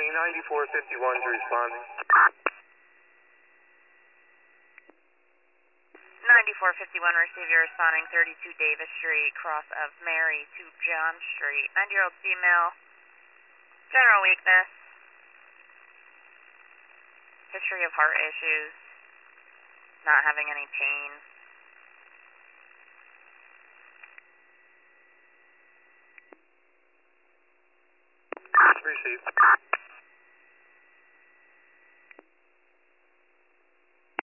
County, 9451 is responding. 9451, receive your responding 32 Davis Street, cross of Mary to John Street. 90-year-old female, general weakness, history of heart issues, not having any pain. Received.